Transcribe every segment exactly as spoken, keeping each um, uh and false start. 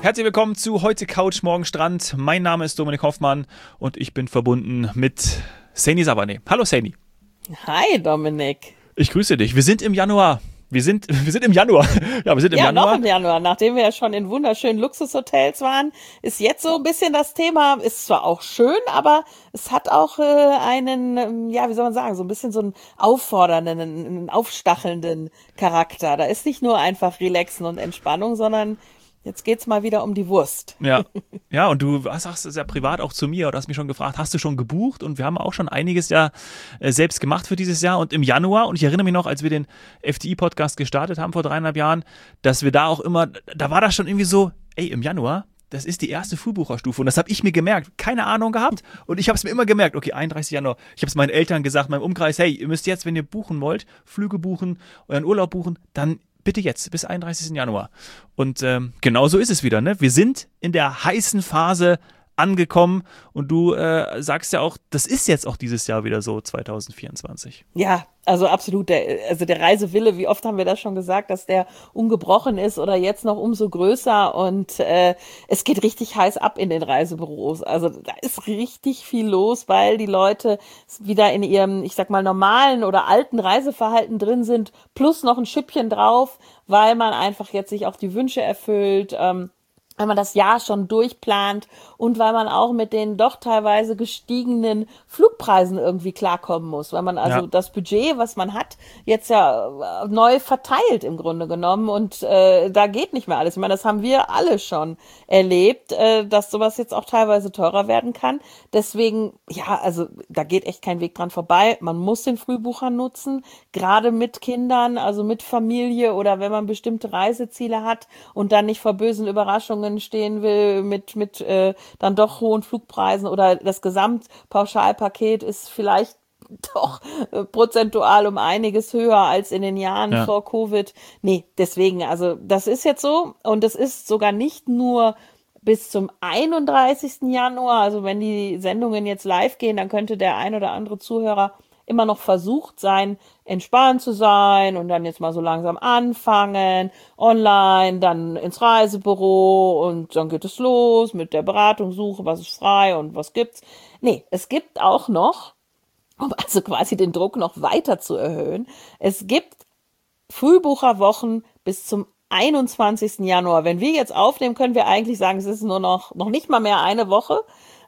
Herzlich willkommen zu Heute Couch, Morgen Strand. Mein Name ist Dominik Hoffmann und ich bin verbunden mit Saini Sabaneh. Hallo Saini. Hi Dominik. Ich grüße dich. Wir sind im Januar. Wir sind, wir sind im Januar. Ja, wir sind im ja, Januar. noch im Januar. Nachdem wir ja schon in wunderschönen Luxushotels waren, ist jetzt so ein bisschen das Thema, ist zwar auch schön, aber es hat auch äh, einen, ja, wie soll man sagen, so ein bisschen so einen auffordernden, einen aufstachelnden Charakter. Da ist nicht nur einfach Relaxen und Entspannung, sondern jetzt geht's mal wieder um die Wurst. Ja, ja, und du sagst es ja privat auch zu mir oder hast mich schon gefragt, hast du schon gebucht? Und wir haben auch schon einiges ja äh, selbst gemacht für dieses Jahr. Und im Januar, und ich erinnere mich noch, als wir den F T I-Podcast gestartet haben vor dreieinhalb Jahren, dass wir da auch immer, da war das schon irgendwie so, ey, im Januar, das ist die erste Frühbucherstufe. Und das habe ich mir gemerkt, keine Ahnung gehabt. Und ich habe es mir immer gemerkt, okay, einunddreißigsten Januar. Ich habe es meinen Eltern gesagt, meinem Umkreis, hey, ihr müsst jetzt, wenn ihr buchen wollt, Flüge buchen, euren Urlaub buchen, dann bitte jetzt, bis einunddreißigsten Januar. Und ähm, genau so ist es wieder, ne? Wir sind in der heißen Phase angekommen und du äh, sagst ja auch, das ist jetzt auch dieses Jahr wieder so, zwanzig vierundzwanzig. Ja, also absolut. Der, also der Reisewille, wie oft haben wir das schon gesagt, dass der ungebrochen ist oder jetzt noch umso größer und äh, es geht richtig heiß ab in den Reisebüros. Also da ist richtig viel los, weil die Leute wieder in ihrem, ich sag mal, normalen oder alten Reiseverhalten drin sind, plus noch ein Schüppchen drauf, weil man einfach jetzt sich auch die Wünsche erfüllt, ähm, weil man das Jahr schon durchplant und weil man auch mit den doch teilweise gestiegenen Flugpreisen irgendwie klarkommen muss, weil man also ja. das Budget, was man hat, jetzt ja neu verteilt im Grunde genommen und äh, da geht nicht mehr alles. Ich meine, das haben wir alle schon erlebt, äh, dass sowas jetzt auch teilweise teurer werden kann. Deswegen, ja, also da geht echt kein Weg dran vorbei. Man muss den Frühbucher nutzen, gerade mit Kindern, also mit Familie oder wenn man bestimmte Reiseziele hat und dann nicht vor bösen Überraschungen stehen will mit mit äh, dann doch hohen Flugpreisen oder das Gesamtpauschalpaket ist vielleicht doch äh, prozentual um einiges höher als in den Jahren ja. vor Covid. Nee, deswegen, also das ist jetzt so und es ist sogar nicht nur bis zum einunddreißigsten Januar, also wenn die Sendungen jetzt live gehen, dann könnte der ein oder andere Zuhörer immer noch versucht sein, entspannt zu sein und dann jetzt mal so langsam anfangen, online, dann ins Reisebüro und dann geht es los mit der Beratungssuche, was ist frei und was gibt's. Nee, es gibt auch noch, um also quasi den Druck noch weiter zu erhöhen, es gibt Frühbucherwochen bis zum einundzwanzigsten Januar. Wenn wir jetzt aufnehmen, können wir eigentlich sagen, es ist nur noch, noch nicht mal mehr eine Woche,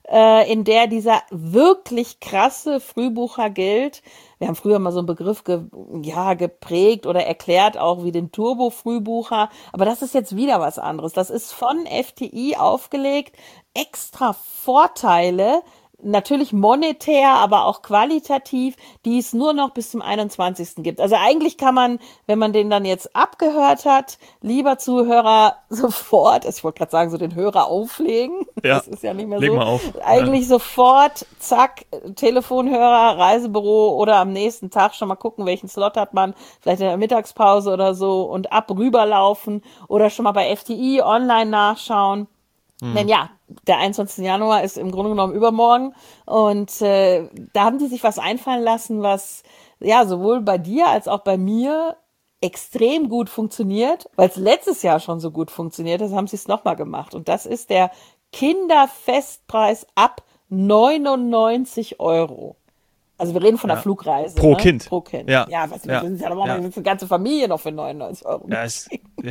in der dieser wirklich krasse Frühbucher gilt. Wir haben früher mal so einen Begriff ge, ja, geprägt oder erklärt auch wie den Turbo-Frühbucher. Aber das ist jetzt wieder was anderes. Das ist von F T I aufgelegt. Extra Vorteile, natürlich monetär, aber auch qualitativ, die es nur noch bis zum einundzwanzigsten gibt. Also eigentlich kann man, wenn man den dann jetzt abgehört hat, lieber Zuhörer sofort, ich wollte gerade sagen, so den Hörer auflegen. Ja, das ist ja nicht mehr leg so. Mal auf. Eigentlich ja. sofort, zack, Telefonhörer, Reisebüro oder am nächsten Tag schon mal gucken, welchen Slot hat man, vielleicht in der Mittagspause oder so und ab rüberlaufen oder schon mal bei F T I online nachschauen. Hm. Denn ja, der einundzwanzigsten Januar ist im Grunde genommen übermorgen und äh, da haben die sich was einfallen lassen, was ja sowohl bei dir als auch bei mir extrem gut funktioniert, weil es letztes Jahr schon so gut funktioniert ist, haben sie es nochmal gemacht und das ist der Kinderfestpreis ab neunundneunzig Euro. Also wir reden von der ja. Flugreise. Pro ne? Kind. Pro Kind. Ja, ja was ja. wir sind ja noch mal, ja. wir sind eine ganze Familie noch für neunundneunzig Euro. Ja, ist, ja.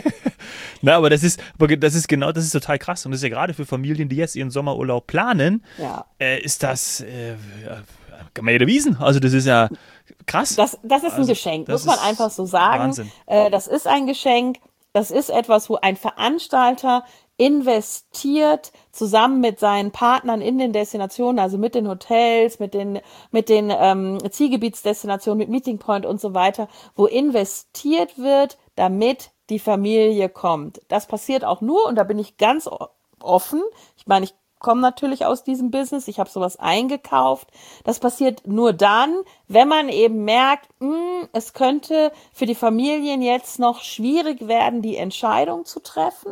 Na, aber das ist, das ist genau, das ist total krass. Und das ist ja gerade für Familien, die jetzt ihren Sommerurlaub planen, ja. äh, ist das, äh, kann man ja erwiesen. Also das ist ja krass. Das, das ist ein also, Geschenk, muss man einfach so sagen. Wahnsinn. Äh, das ist ein Geschenk. Das ist etwas, wo ein Veranstalter investiert zusammen mit seinen Partnern in den Destinationen, also mit den Hotels, mit den mit den ähm, Zielgebietsdestinationen, mit Meeting Point und so weiter, wo investiert wird, damit die Familie kommt. Das passiert auch nur, und da bin ich ganz offen, ich meine, ich komme natürlich aus diesem Business, ich habe sowas eingekauft. Das passiert nur dann, wenn man eben merkt, mh, es könnte für die Familien jetzt noch schwierig werden, die Entscheidung zu treffen.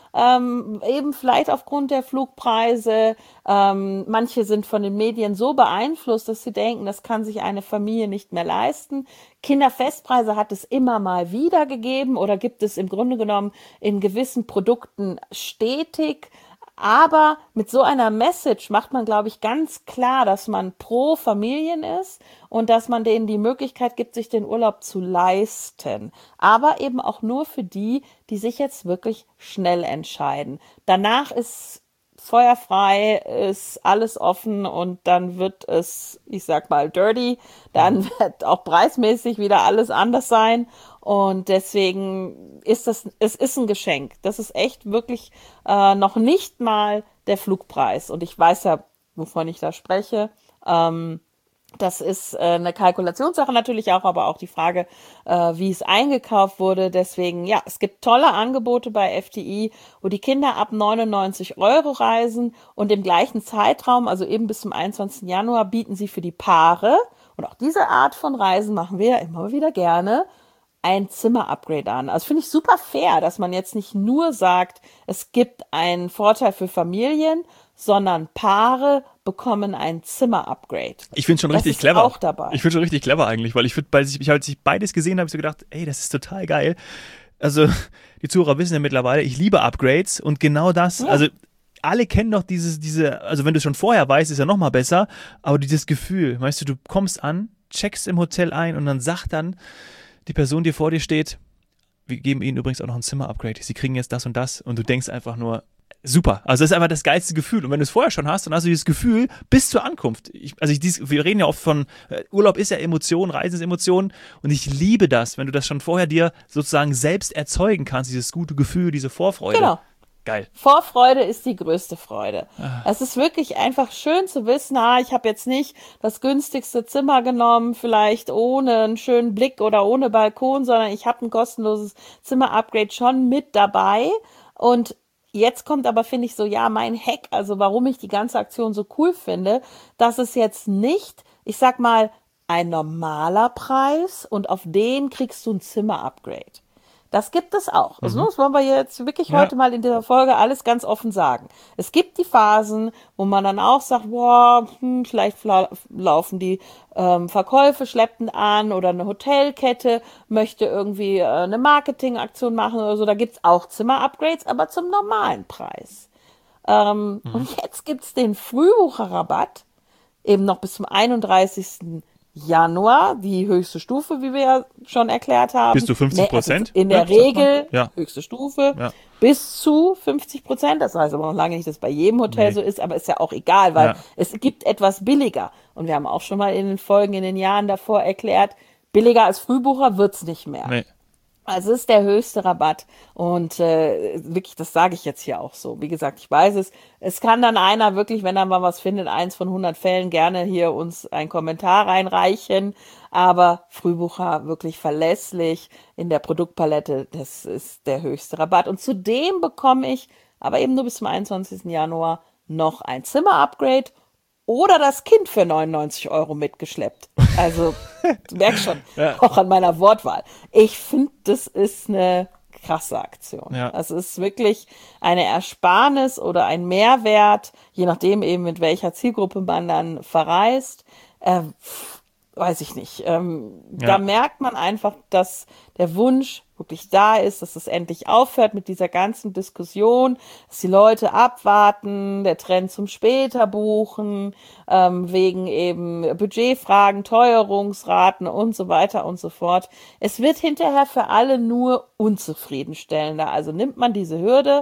ähm, eben vielleicht aufgrund der Flugpreise. Ähm, manche sind von den Medien so beeinflusst, dass sie denken, das kann sich eine Familie nicht mehr leisten. Kinderfestpreise hat es immer mal wieder gegeben oder gibt es im Grunde genommen in gewissen Produkten stetig. Aber mit so einer Message macht man, glaube ich, ganz klar, dass man pro Familien ist und dass man denen die Möglichkeit gibt, sich den Urlaub zu leisten. Aber eben auch nur für die, die sich jetzt wirklich schnell entscheiden. Danach ist feuerfrei, ist alles offen und dann wird es, ich sag mal, dirty. Dann wird auch preismäßig wieder alles anders sein. Und deswegen ist das, es ist ein Geschenk. Das ist echt wirklich äh, noch nicht mal der Flugpreis. Und ich weiß ja, wovon ich da spreche. Ähm, Das ist äh, eine Kalkulationssache natürlich auch, aber auch die Frage, äh, wie es eingekauft wurde. Deswegen, ja, es gibt tolle Angebote bei F D I, wo die Kinder ab neunundneunzig Euro reisen und im gleichen Zeitraum, also eben bis zum einundzwanzigsten Januar, bieten sie für die Paare, und auch diese Art von Reisen machen wir ja immer wieder gerne, ein Zimmer-Upgrade an. Also finde ich super fair, dass man jetzt nicht nur sagt, es gibt einen Vorteil für Familien, sondern Paare bekommen ein Zimmer-Upgrade. Ich finde schon Das richtig ist clever. auch dabei. Ich finde schon richtig clever eigentlich, weil ich finde, als ich, als ich beides gesehen habe, habe ich so gedacht, ey, das ist total geil. Also die Zuhörer wissen ja mittlerweile, ich liebe Upgrades und genau das, Ja. also alle kennen doch dieses, diese, also wenn du es schon vorher weißt, ist ja noch mal besser, aber dieses Gefühl, weißt du, du kommst an, checkst im Hotel ein und dann sagt dann die Person, die vor dir steht, wir geben ihnen übrigens auch noch ein Zimmer-Upgrade, sie kriegen jetzt das und das und du denkst einfach nur, super. Also das ist einfach das geilste Gefühl. Und wenn du es vorher schon hast, dann hast du dieses Gefühl bis zur Ankunft. Ich, also ich, dies, wir reden ja oft von, äh, Urlaub ist ja Emotion, Reisen ist Emotion. Und ich liebe das, wenn du das schon vorher dir sozusagen selbst erzeugen kannst, dieses gute Gefühl, diese Vorfreude. Genau. Geil. Vorfreude ist die größte Freude. Es ist wirklich einfach schön zu wissen, ah, ich habe jetzt nicht das günstigste Zimmer genommen, vielleicht ohne einen schönen Blick oder ohne Balkon, sondern ich habe ein kostenloses Zimmer-Upgrade schon mit dabei. Und jetzt kommt aber, finde ich, so, ja, mein Hack, also warum ich die ganze Aktion so cool finde, dass es jetzt nicht, ich sag mal, ein normaler Preis und auf den kriegst du ein Zimmer-Upgrade. Das gibt es auch. Also, das wollen wir jetzt wirklich Ja. heute mal in dieser Folge alles ganz offen sagen. Es gibt die Phasen, wo man dann auch sagt, boah, hm, vielleicht fla- laufen die ähm, Verkäufe schleppend an oder eine Hotelkette möchte irgendwie äh, eine Marketingaktion machen oder so. Da gibt's auch Zimmer-Upgrades, aber zum normalen Preis. Ähm, Und jetzt gibt's den Frühbucherrabatt, eben noch bis zum einunddreißigsten Januar, die höchste Stufe, wie wir ja schon erklärt haben. Bis zu fünfzig Ne, also Prozent? in der Ja, sagt man. Regel Ja. höchste Stufe. Ja. Bis zu fünfzig Prozent. Das heißt aber noch lange nicht, dass es bei jedem Hotel Nee. so ist, aber ist ja auch egal, weil Ja. es gibt etwas billiger. Und wir haben auch schon mal in den Folgen in den Jahren davor erklärt, billiger als Frühbucher wird's nicht mehr. Nee. Also es ist der höchste Rabatt und äh, wirklich, das sage ich jetzt hier auch so. Wie gesagt, ich weiß es. Es kann dann einer wirklich, wenn er mal was findet, eins von hundert Fällen gerne hier uns einen Kommentar reinreichen. Aber Frühbucher wirklich verlässlich in der Produktpalette, das ist der höchste Rabatt. Und zudem bekomme ich, aber eben nur bis zum einundzwanzigsten Januar, noch ein Zimmer-Upgrade oder das Kind für neunundneunzig Euro mitgeschleppt. Also, du merkst schon, Ja. auch an meiner Wortwahl. Ich finde, das ist eine krasse Aktion. Ja. Das ist wirklich eine Ersparnis oder ein Mehrwert, je nachdem eben, mit welcher Zielgruppe man dann verreist. Äh, pff, weiß ich nicht. Ähm, Ja. Da merkt man einfach, dass der Wunsch wirklich da ist, dass es endlich aufhört mit dieser ganzen Diskussion, dass die Leute abwarten, der Trend zum später buchen, ähm, wegen eben Budgetfragen, Teuerungsraten und so weiter und so fort. Es wird hinterher für alle nur unzufriedenstellender. Also nimmt man diese Hürde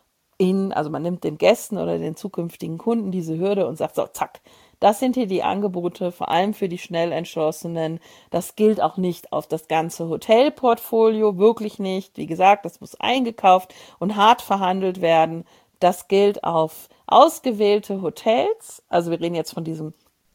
in, also man nimmt den Gästen oder den zukünftigen Kunden diese Hürde und sagt so, zack, das sind hier die Angebote, vor allem für die schnell Entschlossenen. Das gilt auch nicht auf das ganze Hotelportfolio, wirklich nicht. Wie gesagt, das muss eingekauft und hart verhandelt werden. Das gilt auf ausgewählte Hotels. Also wir reden jetzt von diesem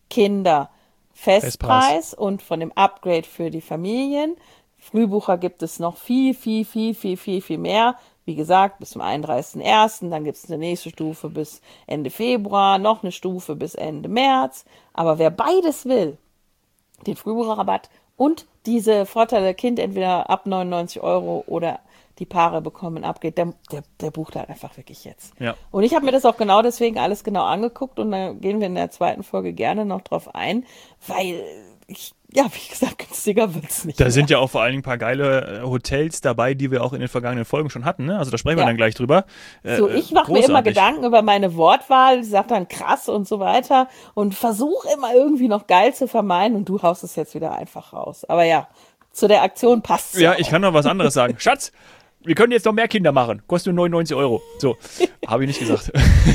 Kinderfestpreis Festpreis. und von dem Upgrade für die Familien. Frühbucher gibt es noch viel, viel, viel, viel, viel, viel mehr. Wie gesagt, bis zum einunddreißigsten ersten Dann gibt es eine nächste Stufe bis Ende Februar, noch eine Stufe bis Ende März. Aber wer beides will, den Frühbucherrabatt und diese Vorteile Kind entweder ab neunundneunzig Euro oder die Paare bekommen abgeht, der, der, der bucht halt einfach wirklich jetzt. Ja. Und ich habe mir das auch genau deswegen alles genau angeguckt und da gehen wir in der zweiten Folge gerne noch drauf ein, weil ich, ja, wie gesagt, günstiger wird's nicht. Da mehr. sind ja auch vor allen Dingen ein paar geile äh, Hotels dabei, die wir auch in den vergangenen Folgen schon hatten. Ne? Also da sprechen wir Ja. dann gleich drüber. Äh, So, ich mache mir immer großartig. Gedanken über meine Wortwahl, sag dann krass und so weiter und versuche immer irgendwie noch geil zu vermeiden und du haust es jetzt wieder einfach raus. Aber ja, zu der Aktion passt Ja, ich kann noch was anderes sagen. Schatz, wir können jetzt noch mehr Kinder machen. Kostet nur neunundneunzig Euro. So, habe ich nicht gesagt.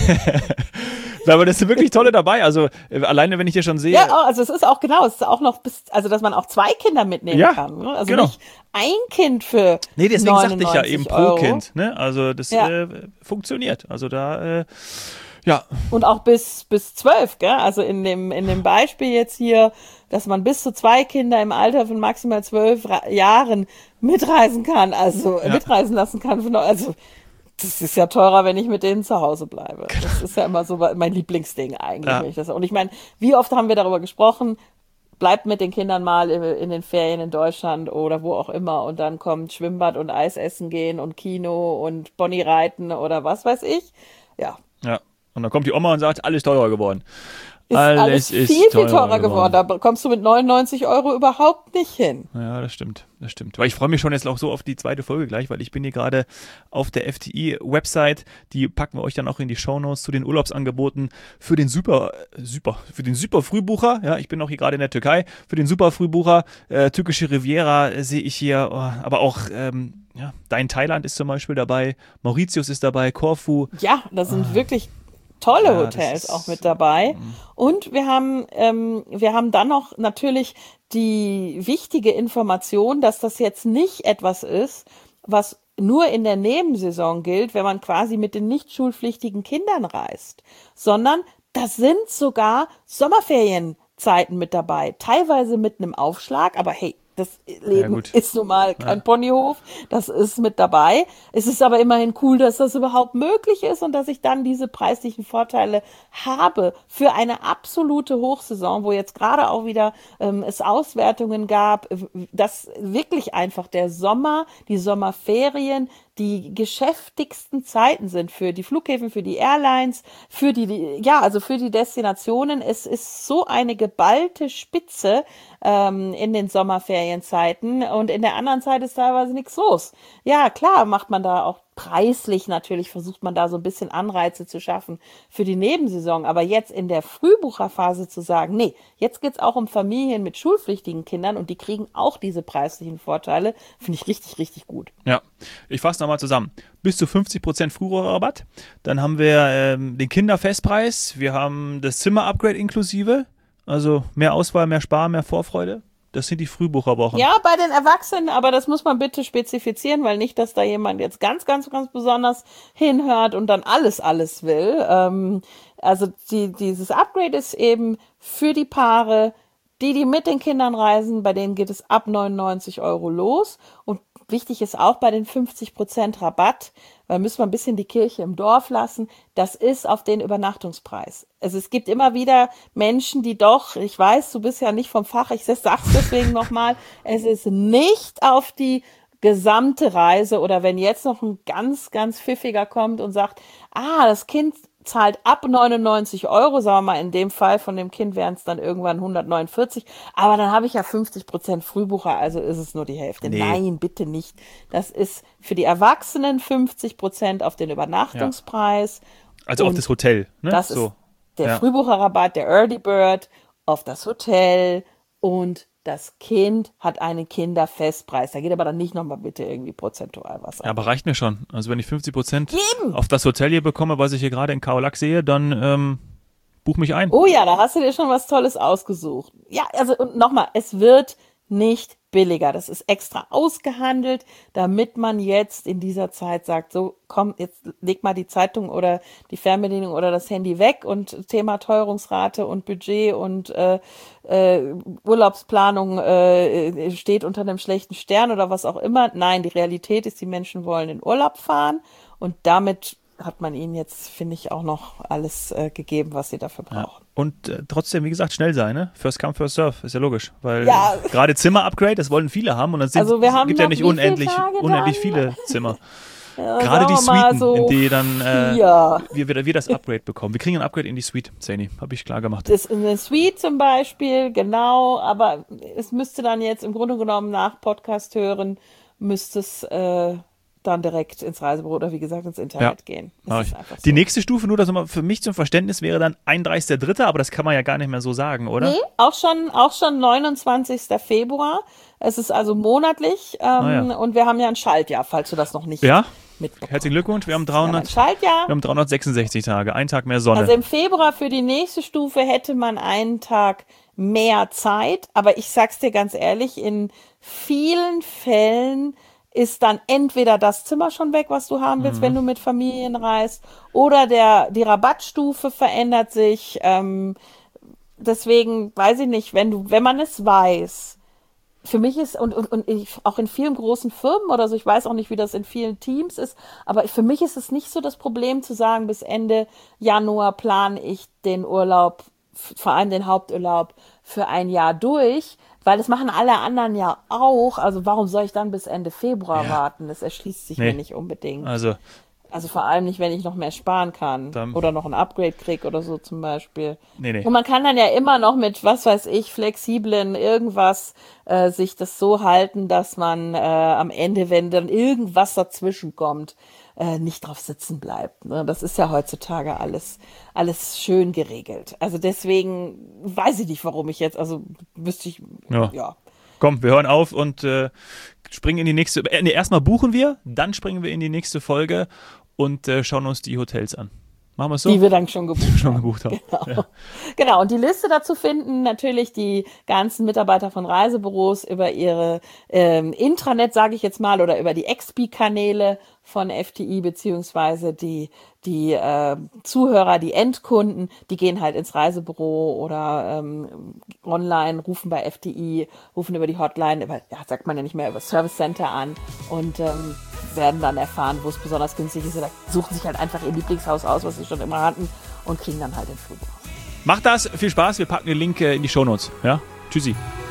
Aber das sind wirklich tolle dabei. Also äh, alleine, wenn ich dir schon sehe. Ja, also es ist auch genau, es ist auch noch bis, also dass man auch zwei Kinder mitnehmen Ja, kann. Ne? Also genau. nicht ein Kind für Nee, deswegen sagte ich ja eben pro Euro. Kind. Ne? Also das Ja. äh, funktioniert. Also da, äh, ja. Und auch bis bis zwölf, gell? Also in dem in dem Beispiel jetzt hier, dass man bis zu zwei Kinder im Alter von maximal zwölf Ra- Jahren mitreisen kann, also Ja. mitreisen lassen kann. Für, neu- also das ist ja teurer, wenn ich mit denen zu Hause bleibe. Das ist ja immer so mein Lieblingsding eigentlich. Ja. Wenn ich das, und ich meine, wie oft haben wir darüber gesprochen? Bleibt mit den Kindern mal in, in den Ferien in Deutschland oder wo auch immer und dann kommt Schwimmbad und Eis essen gehen und Kino und Pony reiten oder was weiß ich. Ja, Ja. Und dann kommt die Oma und sagt, alles teurer geworden. ist alles, viel, viel teurer geworden. Da kommst du mit neunundneunzig Euro überhaupt nicht hin. Ja, das stimmt, das stimmt. Weil ich freue mich schon jetzt auch so auf die zweite Folge gleich, weil ich bin hier gerade auf der F T I-Website, die packen wir euch dann auch in die Shownotes zu den Urlaubsangeboten für den super, super, für den super Frühbucher. Ja, ich bin auch hier gerade in der Türkei. Für den super Frühbucher, äh, türkische Riviera äh, sehe ich hier, oh, aber auch ähm, ja, dein Thailand ist zum Beispiel dabei, Mauritius ist dabei, Korfu. Ja, da sind wirklich tolle Ja, das Hotels ist- auch mit dabei. Und wir haben, ähm, wir haben dann noch natürlich die wichtige Information, dass das jetzt nicht etwas ist, was nur in der Nebensaison gilt, wenn man quasi mit den nicht schulpflichtigen Kindern reist, sondern das sind sogar Sommerferienzeiten mit dabei, teilweise mit einem Aufschlag, aber hey, das Leben gut. ist nun mal kein Ponyhof, das ist mit dabei. Es ist aber immerhin cool, dass das überhaupt möglich ist und dass ich dann diese preislichen Vorteile habe für eine absolute Hochsaison, wo jetzt gerade auch wieder ähm, es Auswertungen gab, äh, dass wirklich einfach der Sommer, die Sommerferien die geschäftigsten Zeiten sind für die Flughäfen, für die Airlines, für die, die ja, also für die Destinationen. Es ist so eine geballte Spitze ähm, in den Sommerferienzeiten und in der anderen Zeit ist teilweise nichts los. Ja, klar macht man da auch preislich natürlich, versucht man da so ein bisschen Anreize zu schaffen für die Nebensaison. Aber jetzt in der Frühbucherphase zu sagen, nee, jetzt geht's auch um Familien mit schulpflichtigen Kindern und die kriegen auch diese preislichen Vorteile, finde ich richtig, richtig gut. Ja, ich fasse nochmal zusammen. Bis zu fünfzig Prozent Frühbucherrabatt. Dann haben wir ähm, den Kinderfestpreis. Wir haben das Zimmer-Upgrade inklusive. Also mehr Auswahl, mehr Spar, mehr Vorfreude. Das sind die Frühbucherwochen. Ja, bei den Erwachsenen, aber das muss man bitte spezifizieren, weil nicht, dass da jemand jetzt ganz, ganz, ganz besonders hinhört und dann alles, alles will. Ähm, also die, dieses Upgrade ist eben für die Paare, die, die mit den Kindern reisen, bei denen geht es ab neunundneunzig Euro los. Und wichtig ist auch bei den fünfzig Prozent Rabatt, weil müssen wir ein bisschen die Kirche im Dorf lassen, das ist auf den Übernachtungspreis. Also es gibt immer wieder Menschen, die doch, ich weiß, du bist ja nicht vom Fach, ich sag's deswegen nochmal, es ist nicht auf die gesamte Reise oder wenn jetzt noch ein ganz, ganz Pfiffiger kommt und sagt, ah, das Kind zahlt ab neunundneunzig Euro, sagen wir mal, in dem Fall von dem Kind wären es dann irgendwann hundertneunundvierzig, aber dann habe ich ja fünfzig Prozent Frühbucher, also ist es nur die Hälfte. Nee. Nein, bitte nicht. Das ist für die Erwachsenen fünfzig Prozent auf den Übernachtungspreis. Also auf Und das Hotel. Ne? Das so. ist der Ja. Frühbucherrabatt, der Early Bird auf das Hotel und das Kind hat einen Kinderfestpreis. Da geht aber dann nicht nochmal bitte irgendwie prozentual was Ja, ab. aber reicht mir schon. Also wenn ich fünfzig Prozent Eben. auf das Hotel hier bekomme, was ich hier gerade in Kaolack sehe, dann ähm, buch mich ein. Oh ja, da hast du dir schon was Tolles ausgesucht. Ja, also und nochmal, es wird nicht billiger. Das ist extra ausgehandelt, damit man jetzt in dieser Zeit sagt, so komm, jetzt leg mal die Zeitung oder die Fernbedienung oder das Handy weg und Thema Teuerungsrate und Budget und äh, äh, Urlaubsplanung äh, steht unter einem schlechten Stern oder was auch immer. Nein, die Realität ist, die Menschen wollen in Urlaub fahren und damit hat man ihnen jetzt, finde ich, auch noch alles äh, gegeben, was sie dafür brauchen. Ja. Und äh, trotzdem, wie gesagt, schnell sein, ne? First come, first serve, ist ja logisch. Weil Ja. gerade Zimmer-Upgrade, das wollen viele haben und dann sind, Also wir haben gibt ja noch nicht wie viele unendlich, Tage unendlich dann? viele Zimmer. Ja, Gerade die sagen wir mal Suiten, so in die dann äh, vier. wir, wir, wir das Upgrade bekommen. Wir kriegen ein Upgrade in die Suite, Zeni, habe ich klar gemacht. Das ist eine Suite zum Beispiel, genau, aber es müsste dann jetzt im Grunde genommen nach Podcast hören, müsste es äh, dann direkt ins Reisebüro oder wie gesagt ins Internet Ja. gehen. Mach Das ich. ist einfach so. Die nächste Stufe, nur das mal für mich zum Verständnis, wäre dann einunddreißigster dritter aber das kann man ja gar nicht mehr so sagen, oder? Nee, auch schon, auch schon neunundzwanzigster Februar. Es ist also monatlich ähm, Ah, ja. und wir haben ja ein Schaltjahr, falls du das noch nicht Ja, mitbekommen herzlichen Glückwunsch, wir haben, hast. Wir haben ein dreihundert, Schaltjahr. wir haben dreihundertsechsundsechzig Tage, einen Tag mehr Sonne. Also im Februar für die nächste Stufe hätte man einen Tag mehr Zeit, aber ich sag's dir ganz ehrlich, in vielen Fällen ist dann entweder das Zimmer schon weg, was du haben willst, wenn du mit Familien reist, oder der die Rabattstufe verändert sich. Ähm, deswegen weiß ich nicht, wenn du, wenn man es weiß, für mich ist, und, und, und ich, auch in vielen großen Firmen oder so, ich weiß auch nicht, wie das in vielen Teams ist, aber für mich ist es nicht so das Problem zu sagen, bis Ende Januar plane ich den Urlaub, f- vor allem den Haupturlaub, für ein Jahr durch, weil das machen alle anderen ja auch. Also warum soll ich dann bis Ende Februar Ja. warten? Das erschließt sich Nee. mir nicht unbedingt. Also, Also vor allem nicht, wenn ich noch mehr sparen kann Dann- oder noch ein Upgrade krieg oder so zum Beispiel. nee, nee. Und man kann dann ja immer noch mit, was weiß ich, flexiblen irgendwas äh, sich das so halten, dass man äh, am Ende, wenn dann irgendwas dazwischen kommt, äh, nicht drauf sitzen bleibt. Ne? Das ist ja heutzutage alles, alles schön geregelt. Also deswegen weiß ich nicht, warum ich jetzt, also wüsste ich, Ja. ja. Komm, wir hören auf und äh, springen in die nächste. Äh, nee, erstmal buchen wir, dann springen wir in die nächste Folge und äh, schauen uns die Hotels an. Machen wir es so? Die wir dann schon gebucht schon haben. gebucht haben. Genau. Ja. Genau, und die Liste dazu finden natürlich die ganzen Mitarbeiter von Reisebüros über ihre ähm, Intranet, sage ich jetzt mal, oder über die X P-Kanäle von F T I, beziehungsweise die, die äh, Zuhörer, die Endkunden, die gehen halt ins Reisebüro oder ähm, online, rufen bei F T I, rufen über die Hotline, über, ja, sagt man ja nicht mehr, über das Service Center an und ähm, werden dann erfahren, wo es besonders günstig ist, oder suchen sich halt einfach ihr Lieblingshaus aus, was sie schon immer hatten, und kriegen dann halt den Flug raus. Macht das, viel Spaß, wir packen den Link äh, in die Shownotes. Ja? Tschüssi.